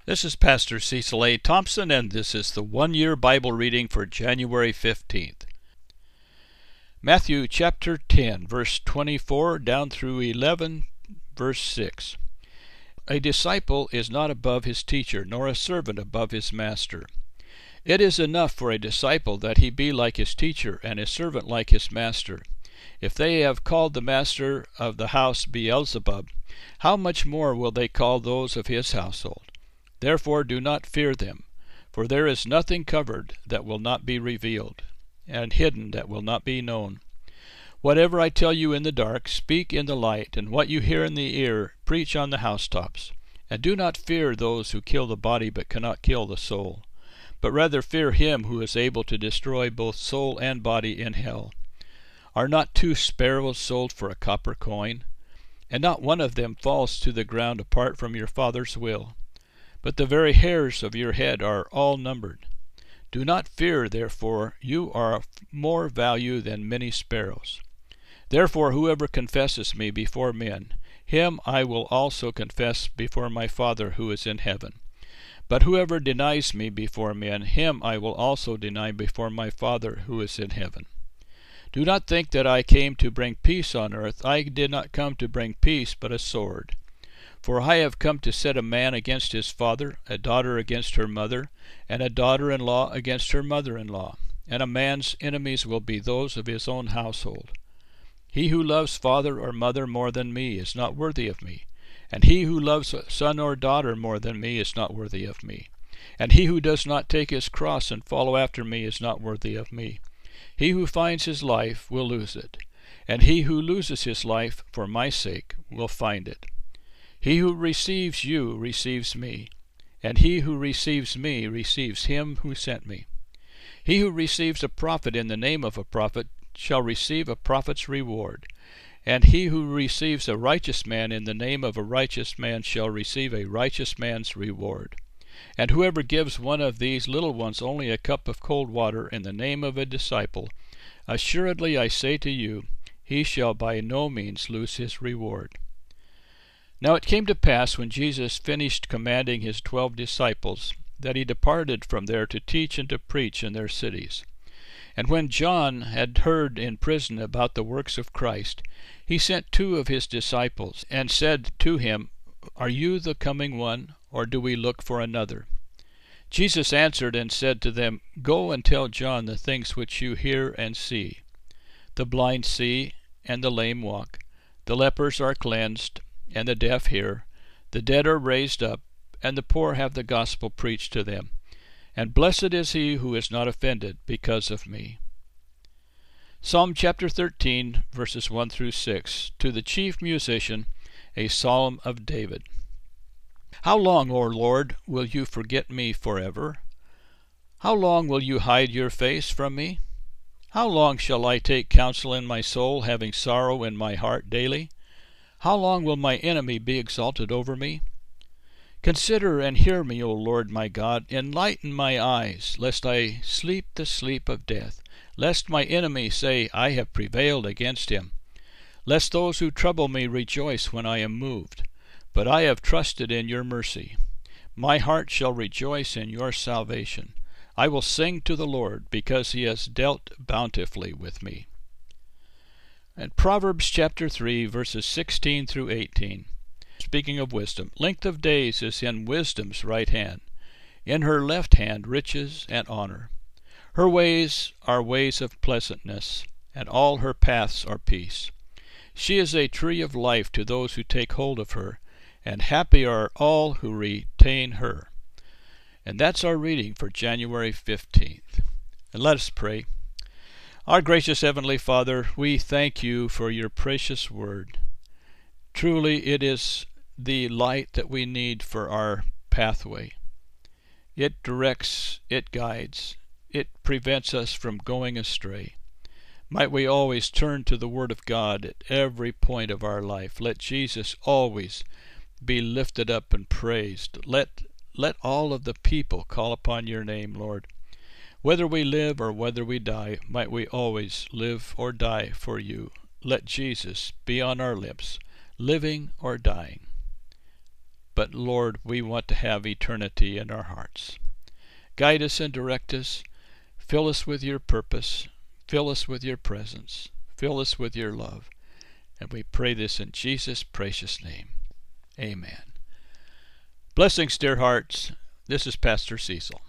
This is Pastor Cecil A. Thompson, and this is the one-year Bible reading for January 15th. Matthew chapter 10, verse 24 down through 11, verse 6. A disciple is not above his teacher, nor a servant above his master. It is enough for a disciple that he be like his teacher, and a servant like his master. If they have called the master of the house Beelzebub, how much more will they call those of his household? Therefore do not fear them, for there is nothing covered that will not be revealed, and hidden that will not be known. Whatever I tell you in the dark, speak in the light, and what you hear in the ear, preach on the housetops. And do not fear those who kill the body but cannot kill the soul, but rather fear him who is able to destroy both soul and body in hell. Are not 2 sparrows sold for a copper coin? And not one of them falls to the ground apart from your Father's will. But the very hairs of your head are all numbered. Do not fear, therefore, you are of more value than many sparrows. Therefore whoever confesses me before men, him I will also confess before my Father who is in heaven. But whoever denies me before men, him I will also deny before my Father who is in heaven. Do not think that I came to bring peace on earth. I did not come to bring peace, but a sword. For I have come to set a man against his father, a daughter against her mother, and a daughter-in-law against her mother-in-law. And a man's enemies will be those of his own household. He who loves father or mother more than me is not worthy of me. And he who loves son or daughter more than me is not worthy of me. And he who does not take his cross and follow after me is not worthy of me. He who finds his life will lose it, and he who loses his life for my sake will find it. He who receives you receives me, and he who receives me receives him who sent me. He who receives a prophet in the name of a prophet shall receive a prophet's reward, and he who receives a righteous man in the name of a righteous man shall receive a righteous man's reward. And whoever gives one of these little ones only a cup of cold water in the name of a disciple, assuredly I say to you, he shall by no means lose his reward. Now it came to pass, when Jesus finished commanding his 12 disciples, that he departed from there to teach and to preach in their cities. And when John had heard in prison about the works of Christ, he sent 2 of his disciples, and said to him, Are you the coming one, or do we look for another? Jesus answered and said to them, Go and tell John the things which you hear and see. The blind see, and the lame walk. The lepers are cleansed, and the deaf hear. The dead are raised up, and the poor have the gospel preached to them. And blessed is he who is not offended because of me. Psalm chapter 13, verses 1 through 6. To the chief musician, a psalm of David. How long, O Lord, will you forget me forever? How long will you hide your face from me? How long shall I take counsel in my soul, having sorrow in my heart daily? How long will my enemy be exalted over me? Consider and hear me, O Lord my God. Enlighten my eyes, lest I sleep the sleep of death, lest my enemy say, I have prevailed against him, lest those who trouble me rejoice when I am moved. But I have trusted in your mercy. My heart shall rejoice in your salvation. I will sing to the Lord, because he has dealt bountifully with me. And Proverbs chapter 3, verses 16 through 18. Speaking of wisdom, length of days is in wisdom's right hand. In her left hand riches and honor. Her ways are ways of pleasantness, and all her paths are peace. She is a tree of life to those who take hold of her, and happy are all who retain her. And that's our reading for January 15th. And let us pray. Our gracious Heavenly Father, we thank you for your precious word. Truly it is the light that we need for our pathway. It directs, it guides, it prevents us from going astray. Might we always turn to the Word of God at every point of our life. Let Jesus always be lifted up and praised. Let all of the people call upon your name, Lord. Whether we live or whether we die, might we always live or die for you. Let Jesus be on our lips, living or dying. but Lord, we want to have eternity in our hearts. Guide us and direct us. Fill us with your purpose. Fill us with your presence. Fill us with your love. And we pray this in Jesus' precious name. Amen. Blessings, dear hearts. This is Pastor Cecil.